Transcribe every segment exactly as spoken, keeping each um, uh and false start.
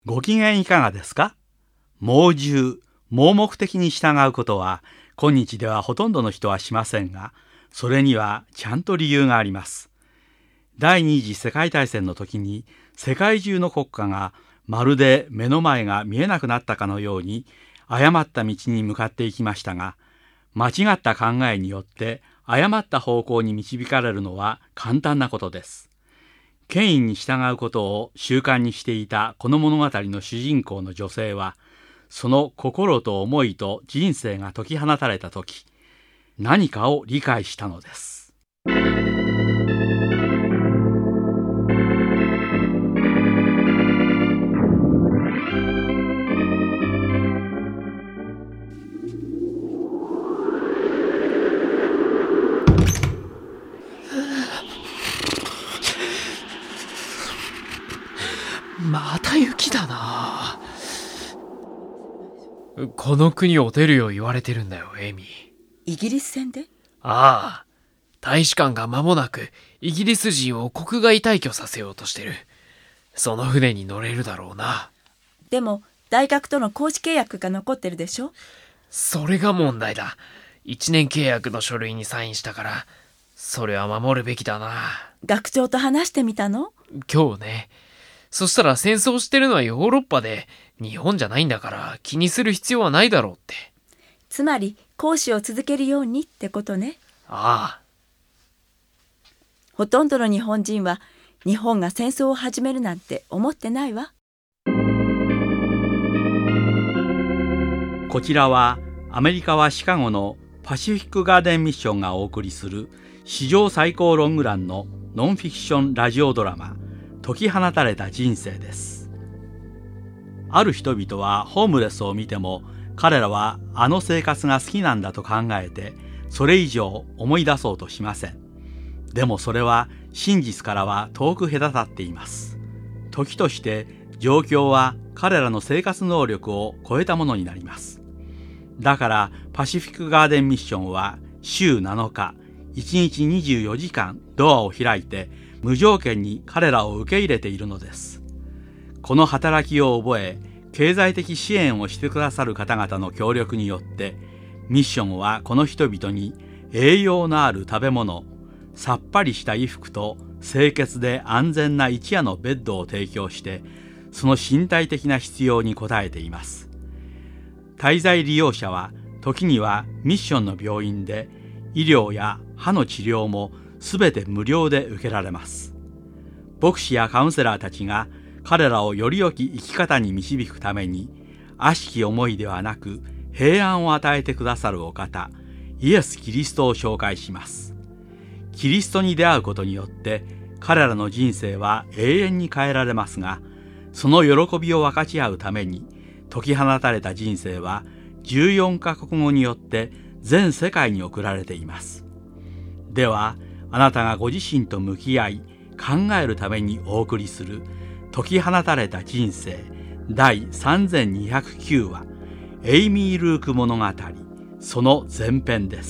ご機嫌いかがですか？盲従、盲目的に従うことは今日ではほとんどの人はしませんが、それにはちゃんと理由があります。第二次世界大戦の時に世界中の国家がまるで目の前が見えなくなったかのように誤った道に向かっていきましたが、間違った考えによって誤った方向に導かれるのは簡単なことです。権威に従うことを習慣にしていたこの物語の主人公の女性は、その心と思いと人生が解き放たれたとき、何かを理解したのです。 また雪だな。この国を出るよう言われてるんだよ、エイミー。 イギリス船で？ ああ、大使館が間もなくイギリス人を国外退去させようとしてる。その船に乗れるだろうな。 でも大学との公式契約が残ってるでしょ？ それが問題だ。一年契約の書類にサインしたから、それは守るべきだな。 学長と話してみたの？ 今日ね。そしたら戦争してるのはヨーロッパで、日本じゃないんだから気にする必要はないだろうって。 つまり講師を続けるようにってことね。 ああ。 ほとんどの日本人は日本が戦争を始めるなんて思ってないわ。 こちらはアメリカはシカゴのパシフィックガーデンミッションがお送りする史上最高ロングランのノンフィクションラジオドラマ、解き放たれた人生です。ある人々はホームレスを見ても、彼らはあの生活が好きなんだと考えて、それ以上思い出そうとしません。でもそれは真実からは遠く隔たっています。時として状況は彼らの生活能力を超えたものになります。だからパシフィックガーデンミッションは週なのか、いちにちにじゅうよじかんドアを開いて無条件に彼らを受け入れているのです。この働きを覚え、経済的支援をしてくださる方々の協力によって、ミッションはこの人々に栄養のある食べ物、さっぱりした衣服と清潔で安全な一夜のベッドを提供して、その身体的な必要に応えています。滞在利用者は時にはミッションの病院で医療や歯の治療もすべて無料で受けられます。牧師やカウンセラーたちが彼らをより良き生き方に導くために、悪しき思いではなく平安を与えてくださるお方、イエス・キリストを紹介します。キリストに出会うことによって彼らの人生は永遠に変えられますが、その喜びを分かち合うために解き放たれた人生はじゅうよんカ国語によって全世界に送られています。ではあなたがご自身と向き合い考えるためにお送りする解き放たれた人生だいさんぜんにひゃくきゅうわ、エイミー・ルーク物語、その前編です。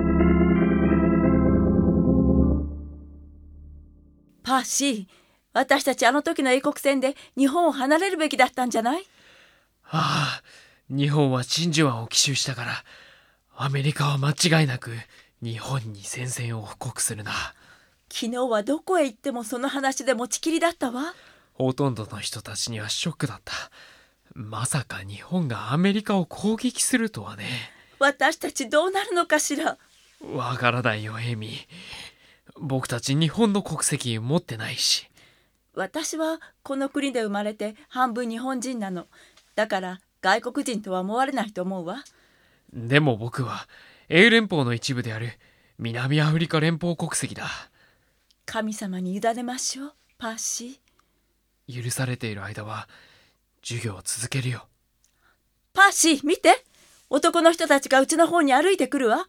パーシー、私たちあの時の英国船で日本を離れるべきだったんじゃない？ ああ、日本は真珠湾を奇襲したから、アメリカは間違いなく日本に宣戦を布告するな。 昨日はどこへ行ってもその話で持ちきりだったわ。 ほとんどの人たちにはショックだった。まさか日本がアメリカを攻撃するとはね。 私たちどうなるのかしら。 わからないよ、エイミー。僕たち日本の国籍持ってないし。 私はこの国で生まれて半分日本人なの。だから外国人とは思われないと思うわ。 でも僕は英連邦の一部である南アフリカ連邦国籍だ。 神様に委ねましょう、パーシー。許されている間は授業を続けるよ。 パーシー、見て、男の人たちがうちの方に歩いてくるわ。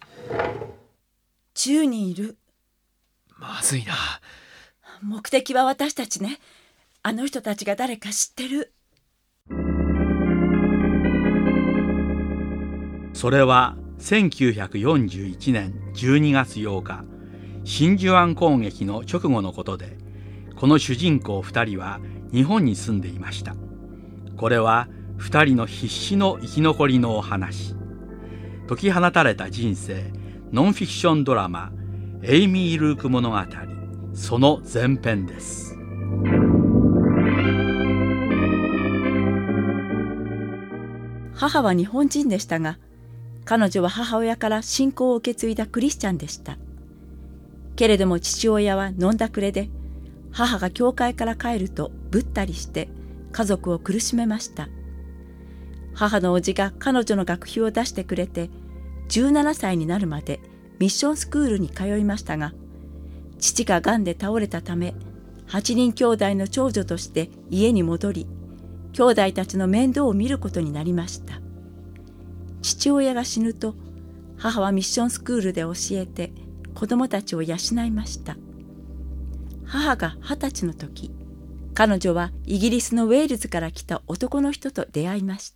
じゅうにんいる。 まずいな。 目的は私たちね。あの人たちが誰か知ってる。 それはせんきゅうひゃくよんじゅういちねんじゅうにがつようか、真珠湾攻撃の直後のことで、 この主人公ふたりは日本に住んでいました。これはふたりの必死の生き残りのお話。解き放たれた人生ノンフィクションドラマエイミー・ルーク物語、その前編です。 母は日本人でしたが、彼女は母親から信仰を受け継いだクリスチャンでした。けれども父親は飲んだくれで、母が教会から帰るとぶったりして家族を苦しめました。母の叔父が彼女の学費を出してくれて、じゅうななさいになるまでミッションスクールに通いましたが、父が癌で倒れたため、はちにん兄弟の長女として家に戻り、兄弟たちの面倒を見ることになりました。父親が死ぬと、母はミッションスクールで教えて子供たちを養いました。母が二十歳の時、彼女はイギリスのウェールズから来た男の人と出会いました。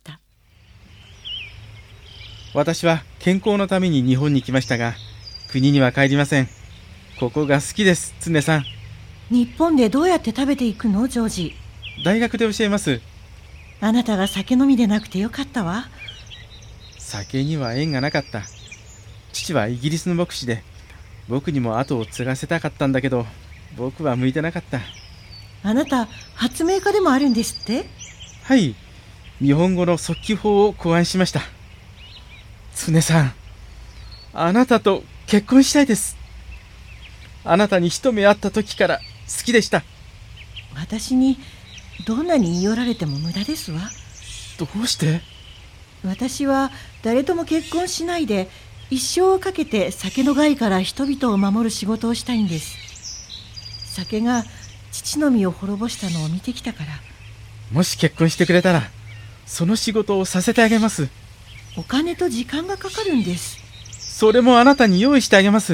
私は健康のために日本に来ましたが、国には帰りません。ここが好きです、常さん。 日本でどうやって食べていくの、ジョージ？ 大学で教えます。 あなたが酒飲みでなくてよかったわ。 酒には縁がなかった。父はイギリスの牧師で、僕にも後を継がせたかったんだけど、僕は向いてなかった。 あなた発明家でもあるんですって？ はい、日本語の速記法を考案しました。常さん、あなたと結婚したいです。あなたに一目会った時から好きでした。 私にどんなに言い寄られても無駄ですわ。 どうして？ 私は誰とも結婚しないで、一生をかけて酒の害から人々を守る仕事をしたいんです。酒が父の身を滅ぼしたのを見てきたから。 もし結婚してくれたら、その仕事をさせてあげます。 お金と時間がかかるんです。 それもあなたに用意してあげます。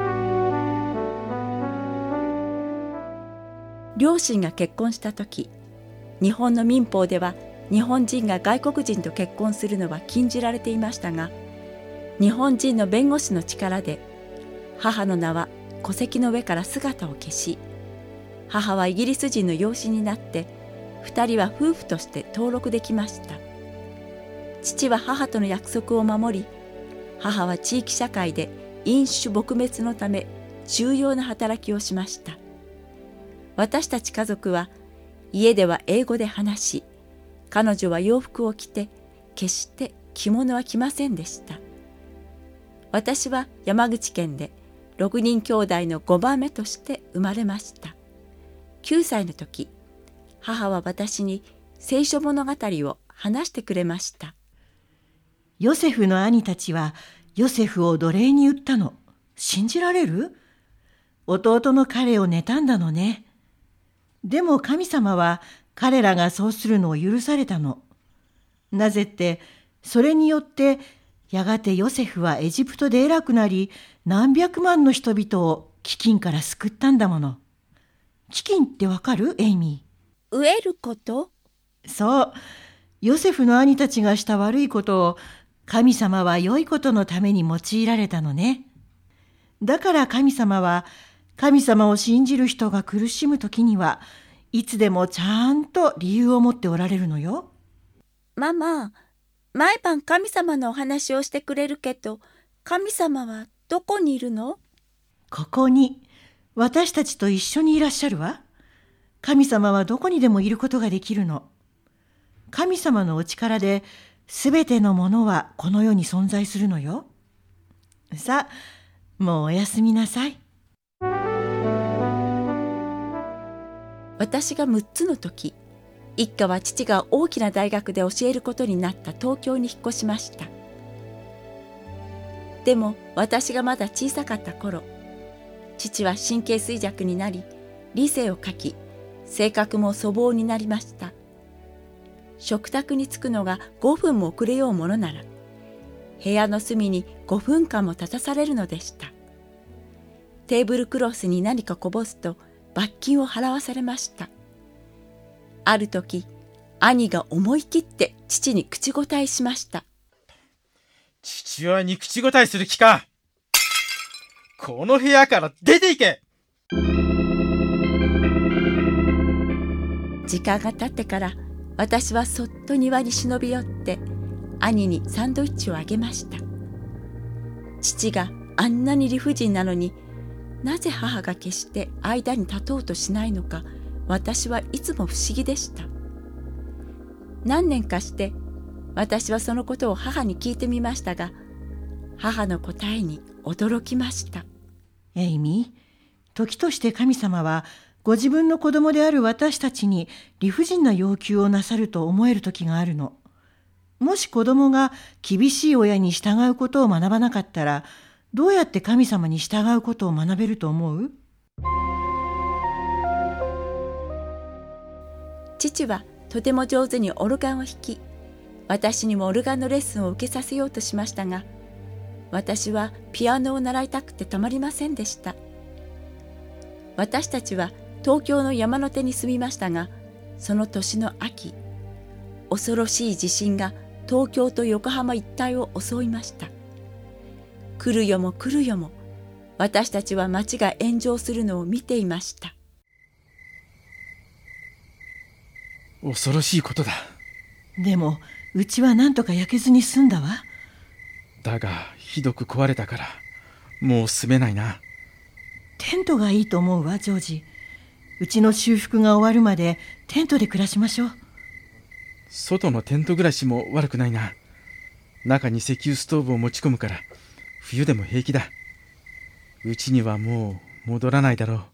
両親が結婚した時、日本の民法では日本人が外国人と結婚するのは禁じられていましたが、日本人の弁護士の力で母の名は戸籍の上から姿を消し、母はイギリス人の養子になって二人は夫婦として登録できました。父は母との約束を守り、母は地域社会で飲酒撲滅のため重要な働きをしました。私たち家族は家では英語で話し、彼女は洋服を着て決して着物は着ませんでした。私は山口県でろくにん兄弟のごばんめとして生まれました。きゅうさいの時、母は私に聖書物語を話してくれました。 ヨセフの兄たちはヨセフを奴隷に売ったの。信じられる？弟の彼を妬んだのね。でも神様は彼らがそうするのを許されたの。なぜって、それによってやがてヨセフはエジプトで偉くなり、何百万の人々を飢饉から救ったんだもの。飢饉ってわかる？エイミー。飢えること？ そう。ヨセフの兄たちがした悪いことを神様は良いことのために用いられたのね。だから神様は、神様を信じる人が苦しむときには、いつでもちゃんと理由を持っておられるのよ。 ママ、毎晩神様のお話をしてくれるけど、神様はどこにいるの？ ここに、私たちと一緒にいらっしゃるわ。神様はどこにでもいることができるの。神様のお力で、すべてのものはこの世に存在するのよ。さあ、もうおやすみなさい。 私がむっつの時、一家は父が大きな大学で教えることになった東京に引っ越しました。でも私がまだ小さかった頃、父は神経衰弱になり、理性を欠き、性格も粗暴になりました。食卓に着くのがごふんも遅れようものなら、部屋の隅にごふんかんも立たされるのでした。テーブルクロスに何かこぼすと罰金を払わされました。ある時、兄が思い切って父に口答えしました。 父親に口答えする気か。この部屋から出て行け。 時間が経ってから私はそっと庭に忍び寄って兄にサンドイッチをあげました。父があんなに理不尽なのに、なぜ母が決して間に立とうとしないのか、私はいつも不思議でした。何年かして私はそのことを母に聞いてみましたが、母の答えに驚きました。 エイミー、時として神様はご自分の子供である私たちに理不尽な要求をなさると思える時があるの。もし子供が厳しい親に従うことを学ばなかったら、どうやって神様に従うことを学べると思う？ 父はとても上手にオルガンを弾き、私にもオルガンのレッスンを受けさせようとしましたが、私はピアノを習いたくてたまりませんでした。私たちは東京の山の手に住みましたが、その年の秋、恐ろしい地震が東京と横浜一帯を襲いました。来るよも来るよも、私たちは町が炎上するのを見ていました。 恐ろしいことだ。 でもうちはなんとか焼けずに済んだわ。 だがひどく壊れたからもう住めないな。 テントがいいと思うわ、ジョージ。うちの修復が終わるまでテントで暮らしましょう。 外のテント暮らしも悪くないな。中に石油ストーブを持ち込むから冬でも平気だ。うちにはもう戻らないだろう。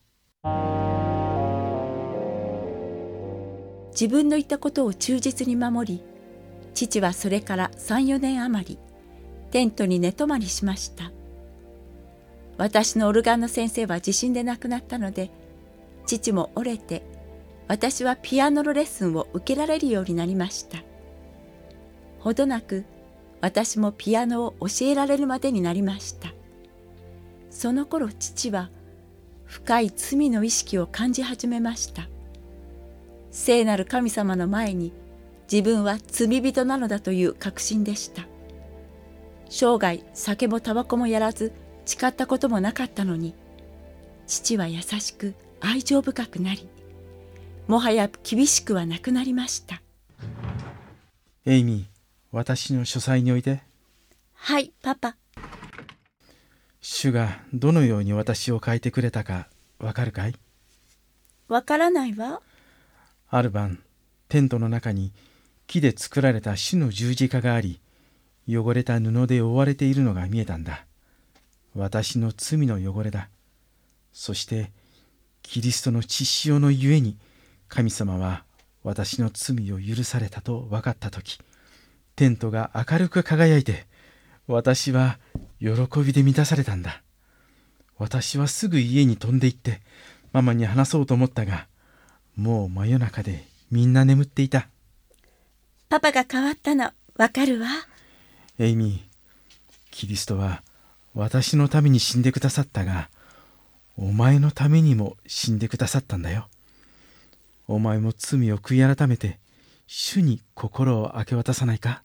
自分の言ったことを忠実に守り、父はそれからさん、よねん余りテントに寝泊まりしました。私のオルガンの先生は地震で亡くなったので、父も折れて、私はピアノのレッスンを受けられるようになりました。ほどなく私もピアノを教えられるまでになりました。その頃父は深い罪の意識を感じ始めました。聖なる神様の前に自分は罪人なのだという確信でした。生涯酒もタバコもやらず誓ったこともなかったのに、父は優しく愛情深くなり、もはや厳しくはなくなりました。 エイミー、私の書斎においで。 はい、パパ。 主がどのように私を変えてくれたかわかるかい？ わからないわ。 ある晩、テントの中に木で作られた主の十字架があり、汚れた布で覆われているのが見えたんだ。私の罪の汚れだ。そしてキリストの血潮のゆえに神様は私の罪を許されたと分かったとき、テントが明るく輝いて、私は喜びで満たされたんだ。私はすぐ家に飛んで行ってママに話そうと思ったが、もう真夜中でみんな眠っていた。 パパが変わったのわかるわ。 エイミー、キリストは私のために死んでくださったが、お前のためにも死んでくださったんだよ。お前も罪を悔い改めて主に心を明け渡さないか？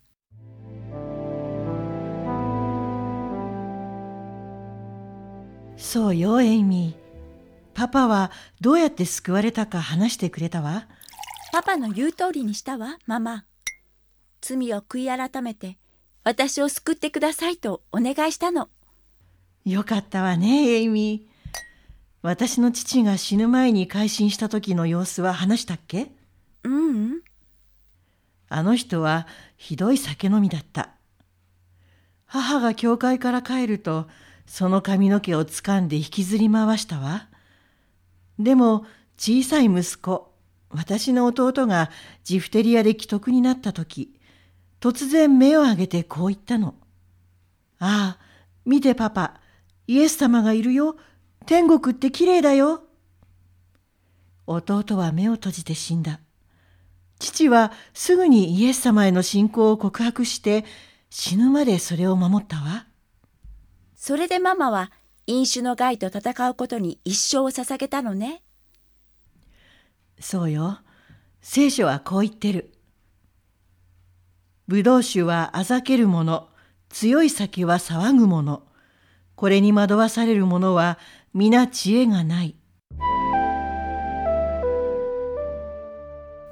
そうよ、エイミー。パパはどうやって救われたか話してくれたわ。 パパの言う通りにしたわ、ママ。罪を悔い改めて私を救ってくださいとお願いしたの。 よかったわね、エイミー。私の父が死ぬ前に改心した時の様子は話したっけ？ ううん。 あの人はひどい酒飲みだった。母が教会から帰ると、その髪の毛をつかんで引きずり回したわ。でも小さい息子、私の弟がジフテリアで危篤になった時、突然目を上げてこう言ったの。ああ、見てパパ、イエス様がいるよ。天国ってきれいだよ。弟は目を閉じて死んだ。父はすぐにイエス様への信仰を告白して、死ぬまでそれを守ったわ。 それでママは飲酒の害と戦うことに一生を捧げたのね。 そうよ。聖書はこう言ってる。ぶどう酒はあざけるもの、強い酒は騒ぐもの。これに惑わされる者は皆知恵がない。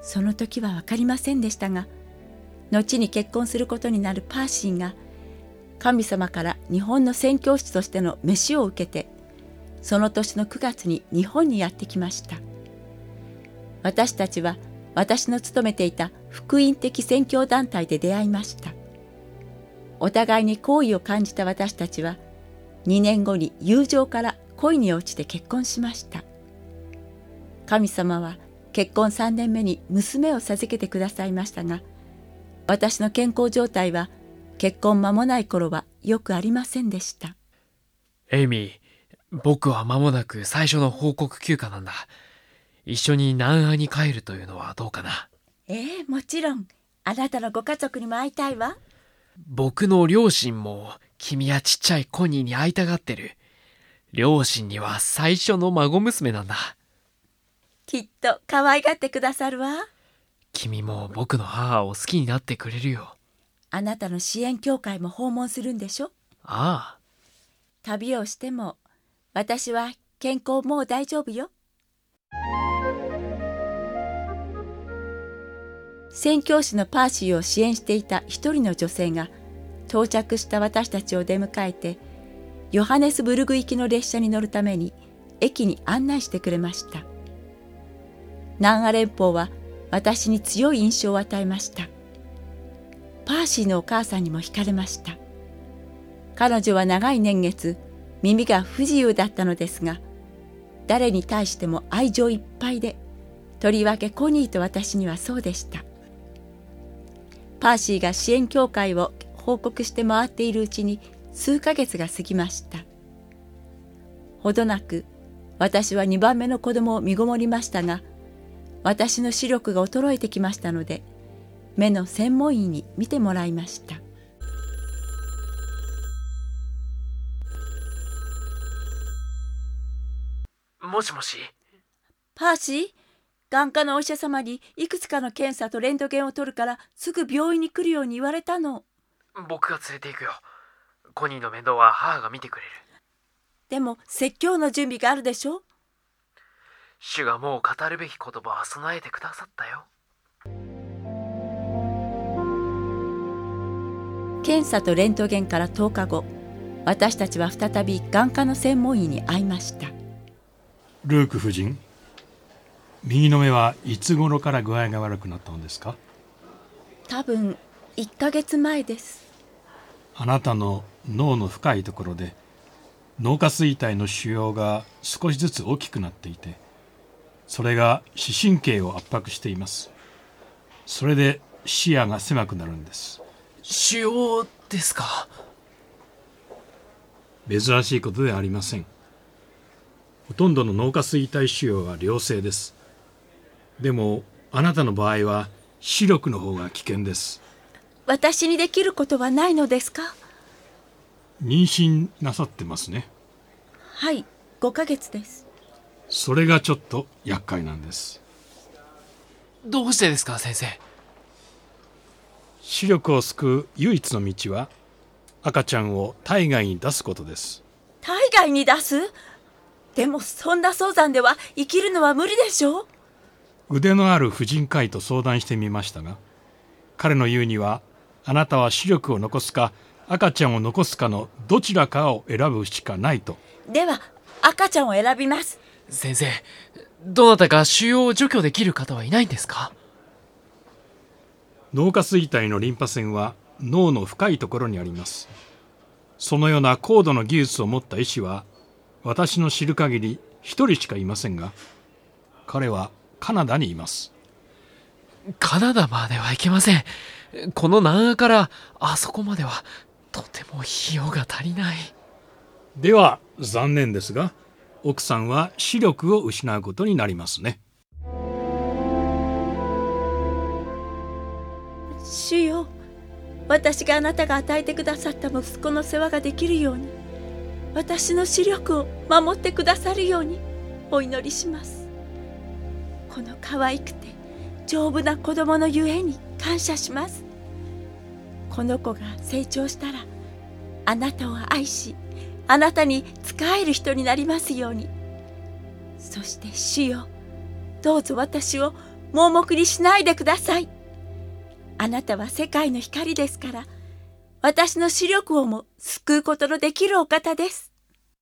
その時は分かりませんでしたが、後に結婚することになるパーシーが神様から日本の宣教師としての召しを受けて、その年のくがつに日本にやってきました。私たちは私の勤めていた福音的宣教団体で出会いました。お互いに好意を感じた私たちはにねんごに友情から恋に落ちて結婚しました。神様は結婚さんねんめに娘を授けてくださいましたが、私の健康状態は結婚間もない頃はよくありませんでした。 エイミー、僕は間もなく最初の報告休暇なんだ。一緒に南アに帰るというのはどうかな。 ええ、もちろん。あなたのご家族にも会いたいわ。 僕の両親も君やちっちゃいコニーに会いたがってる。両親には最初の孫娘なんだ。 きっと可愛がってくださるわ。 君も僕の母を好きになってくれるよ。 あなたの支援協会も訪問するんでしょ。 ああ。 旅をしても私は健康もう大丈夫よ。宣教師のパーシーを支援していた一人の女性が到着した私たちを出迎えて、ヨハネスブルグ行きの列車に乗るために駅に案内してくれました。南ア連邦は私に強い印象を与えました。パーシーのお母さんにも惹かれました。彼女は長い年月耳が不自由だったのですが、誰に対しても愛情いっぱいで、とりわけコニーと私にはそうでした。パーシーが支援協会を報告して回っているうちに数ヶ月が過ぎました。ほどなく私はにばんめの子供を身ごもりましたが、私の視力が衰えてきましたので、目の専門医に見てもらいました。 もしもし。 パーシー、眼科のお医者様にいくつかの検査とレントゲンを取るからすぐ病院に来るように言われたの。 僕が連れて行くよ。コニーの面倒は母が見てくれる。 でも説教の準備があるでしょ。 主がもう語るべき言葉は備えてくださったよ。 検査とレントゲンからとおかご、私たちは再び眼科の専門医に会いました。 ルーク夫人、右の目はいつ頃から具合が悪くなったのですか？ 多分いっかげつまえです。 あなたの脳の深いところで脳下垂体の腫瘍が少しずつ大きくなっていて、それが視神経を圧迫しています。それで視野が狭くなるんです。 腫瘍ですか？ 珍しいことではありません。ほとんどの脳下垂体腫瘍は良性です。でもあなたの場合は視力の方が危険です。 私にできることはないのですか？ 妊娠なさってますね。 はい、ごかげつです。 それがちょっと厄介なんです。 どうしてですか、先生？ 視力を救う唯一の道は赤ちゃんを体外に出すことです。 体外に出す？でもそんな早産では生きるのは無理でしょう。 腕のある婦人科医と相談してみましたが、彼の言うにはあなたは視力を残すか赤ちゃんを残すかのどちらかを選ぶしかないと。 では赤ちゃんを選びます。 先生、どなたか腫瘍を除去できる方はいないんですか？ 脳下垂体のリンパ腺は脳の深いところにあります。そのような高度の技術を持った医師は私の知る限り一人しかいませんが、彼はカナダにいます。 カナダまでは行けません。この南アからあそこまではとても費用が足りない。 では残念ですが、奥さんは視力を失うことになりますね。 主よ、私があなたが与えてくださった息子の世話ができるように、私の視力を守ってくださるようにお祈りします。この可愛くて丈夫な子供のゆえに感謝します。この子が成長したらあなたを愛し、あなたに仕える人になりますように。そして主よ、どうぞ私を盲目にしないでください。あなたは世界の光ですから、私の視力をも救うことのできるお方です。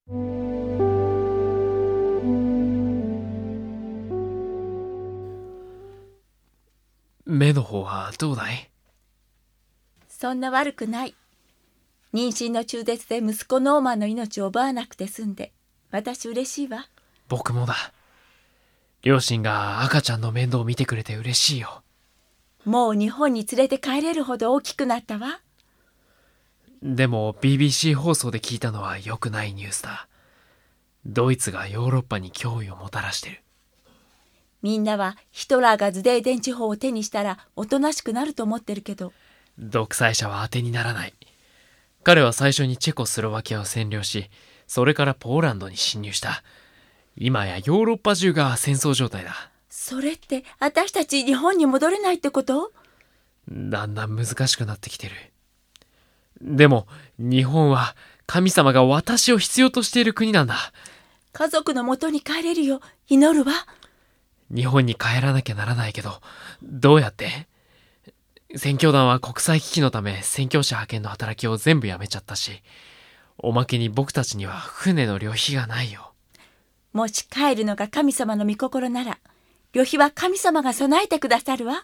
目の方はどうだい？ そんな悪くない。妊娠の中絶で息子ノーマンの命を奪わなくて済んで、私嬉しいわ。 僕もだ。両親が赤ちゃんの面倒を見てくれて嬉しいよ。 もう日本に連れて帰れるほど大きくなったわ。 でも ビービーシー 放送で聞いたのは良くないニュースだ。ドイツがヨーロッパに脅威をもたらしてる。 みんなはヒトラーがズデーデン地方を手にしたらおとなしくなると思ってるけど、 独裁者は当てにならない。彼は最初にチェコスロバキアを占領し、それからポーランドに侵入した。今やヨーロッパ中が戦争状態だ。 それって私たち日本に戻れないってこと？ だんだん難しくなってきてる。でも日本は神様が私を必要としている国なんだ。 家族の元に帰れるよ。祈るわ。 日本に帰らなきゃならないけど、どうやって？宣教団は国際危機のため宣教師派遣の働きを全部やめちゃったし、おまけに僕たちには船の旅費がないよ。 もし帰るのが神様の御心なら、旅費は神様が備えてくださるわ。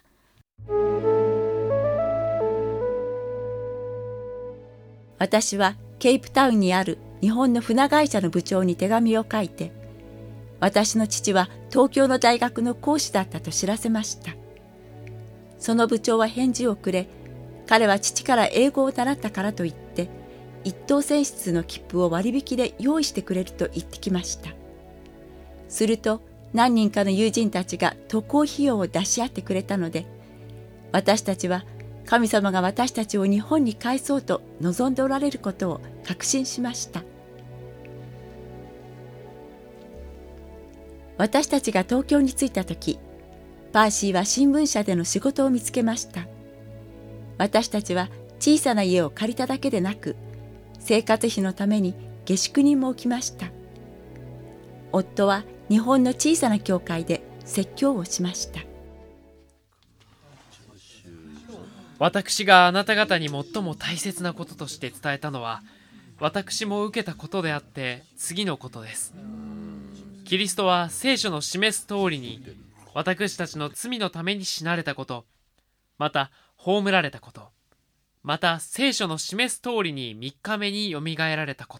私はケープタウンにある日本の船会社の部長に手紙を書いて、私の父は東京の大学の講師だったと知らせました。その部長は返事をくれ、彼は父から英語を習ったからといって一等船室の切符を割引で用意してくれると言ってきました。すると何人かの友人たちが渡航費用を出し合ってくれたので、私たちは神様が私たちを日本に帰そうと望んでおられることを確信しました。私たちが東京に着いた時、パーシーは新聞社での仕事を見つけました。私たちは小さな家を借りただけでなく、生活費のために下宿人も置きました。夫は日本の小さな教会で説教をしました。 私があなた方に最も大切なこととして伝えたのは、私も受けたことであって次のことです。キリストは聖書の示す通りに私たちの罪のために死なれたこと、また葬られたこと、また聖書の示す通りにみっかめによみがえられたこと。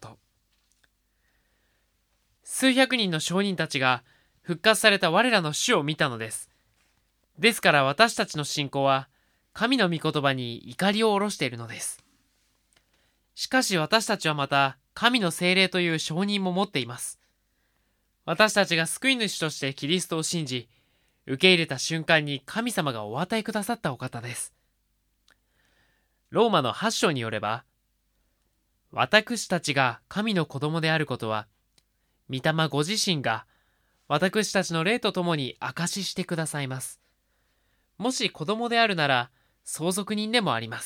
数百人の証人たちが復活された我らの主を見たのです。ですから私たちの信仰は神の御言葉に怒りを下ろしているのです。しかし私たちはまた神の聖霊という証人も持っています。私たちが救い主としてキリストを信じ、受け入れた瞬間に神様がお与えくださったお方です。ローマのはち章によれば、私たちが神の子供であることは、御霊ご自身が私たちの霊とともに証ししてくださいます。もし子供であるなら相続人でもあります。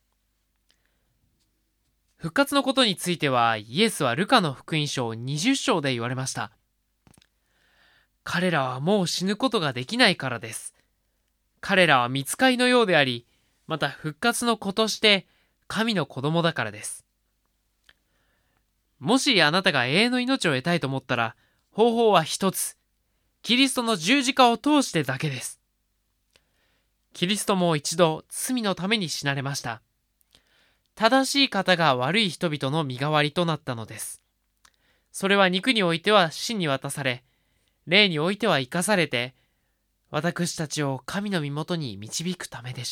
復活のことについてはイエスはルカの福音書にじゅっ章で言われました。彼らはもう死ぬことができないからです。彼らは御使いのようであり、また復活の子として神の子供だからです。もしあなたが永遠の命を得たいと思ったら、方法は一つ。キリストの十字架を通してだけです。キリストも一度罪のために死なれました。正しい方が悪い人々の身代わりとなったのです。それは肉においては死に渡され、霊においては生かされて、私たちを神の身元に導くためでした。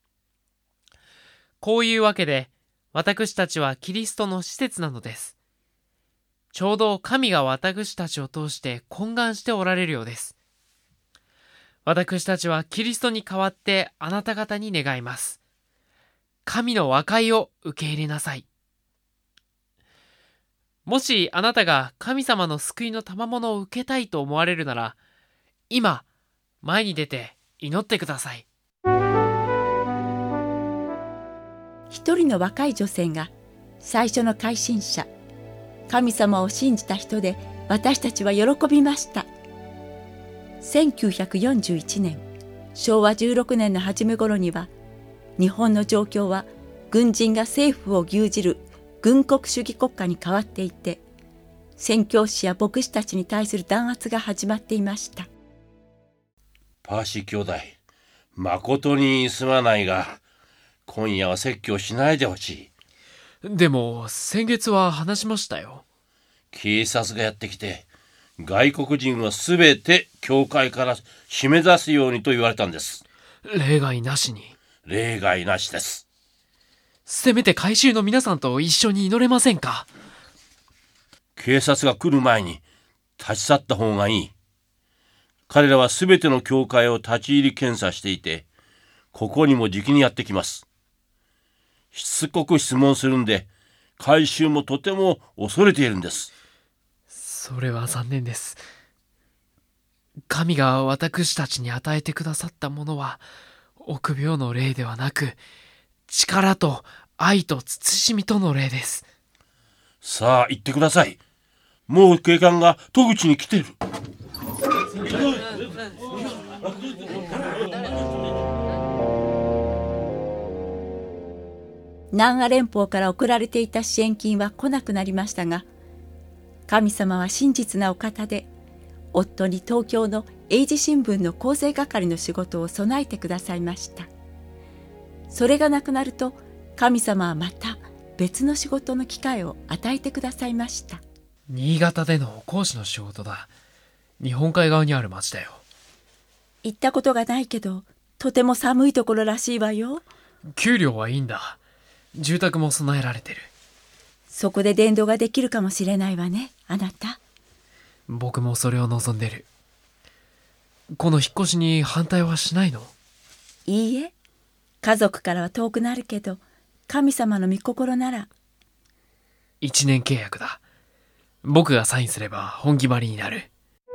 こういうわけで、私たちはキリストの施設なのです。ちょうど神が私たちを通して懇願しておられるようです。私たちはキリストに代わってあなた方に願います。神の和解を受け入れなさい。もしあなたが神様の救いの賜物を受けたいと思われるなら、今、前に出て祈ってください。 一人の若い女性が最初の改信者、神様を信じた人で、私たちは喜びました。 せんきゅうひゃくよんじゅういちねん、しょうわじゅうろくねんの初め頃には、日本の状況は軍人が政府を牛耳る軍国主義国家に変わっていて、宣教師や牧師たちに対する弾圧が始まっていました。 パーシー兄弟、誠にすまないが、今夜は説教しないでほしい。でも先月は話しましたよ。 警察がやってきて、外国人はすべて教会から締め出すようにと言われたんです。 例外なしに。 例外なしです。 せめて改宗の皆さんと一緒に祈れませんか。 警察が来る前に立ち去った方がいい。彼らはすべての教会を立ち入り検査していて、ここにもじきにやってきます。しつこく質問するんで、改宗もとても恐れているんです。 それは残念です。神が私たちに与えてくださったものは、臆病の霊ではなく、力と愛と慎みとの霊です。 さあ言ってください。もう警官が戸口に来ている。 南ア連邦から送られていた支援金は来なくなりましたが、神様は真実なお方で、夫に東京の英字新聞の構成係の仕事を備えてくださいました。それがなくなると、神様はまた別の仕事の機会を与えてくださいました。 新潟での講師の仕事だ。日本海側にある町だよ。 行ったことがないけど、とても寒いところらしいわよ。 給料はいいんだ。住宅も備えられてる。 そこで伝道ができるかもしれないわね、あなた。 僕もそれを望んでる。この引っ越しに反対はしないの？ いいえ、家族からは遠くなるけど、神様の御心なら。 一年契約だ。僕がサインすれば本決まりになる。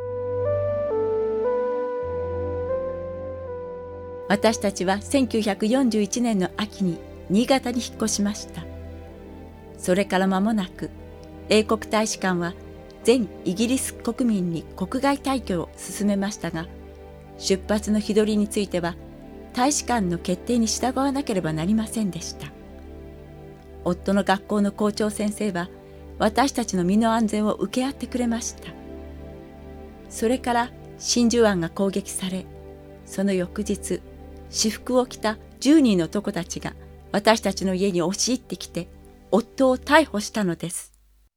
私たちはせんきゅうひゃくよんじゅういちねんの秋に新潟に引っ越しました。それから間もなく、英国大使館は全イギリス国民に国外退去を進めましたが、出発の日取りについては大使館の決定に従わなければなりませんでした。夫の学校の校長先生は私たちの身の安全を請け合ってくれました。それから真珠湾が攻撃され、その翌日、私服を着たじゅうにんの男たちが私たちの家に押し入ってきて、夫を逮捕したのです。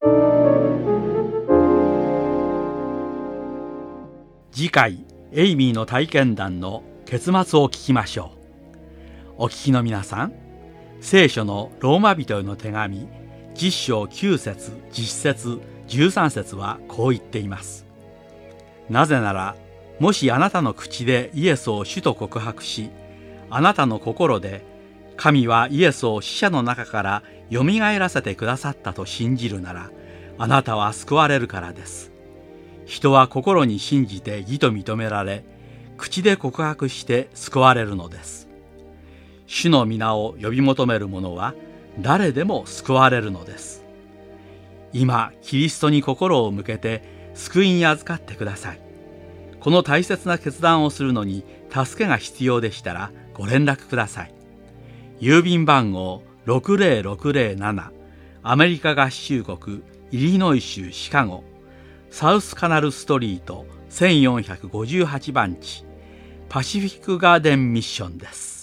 次回、エイミーの体験談の結末を聞きましょう。お聞きの皆さん、聖書のローマ人への手紙じゅっ章きゅう節、じゅっ節、じゅうさん節はこう言っています。なぜなら、もしあなたの口でイエスを主と告白し、あなたの心で神はイエスを死者の中からよみがえらせてくださったと信じるなら、あなたは救われるからです。人は心に信じて義と認められ、口で告白して救われるのです。主の皆を呼び求める者は誰でも救われるのです。今、キリストに心を向けて救いに預かってください。この大切な決断をするのに助けが必要でしたらご連絡ください。郵便番号ろくぜろくぜろなな、アメリカ合衆国イリノイ州シカゴ、サウスカナルストリートせんよんひゃくごじゅうはちばん地、パシフィックガーデンミッションです。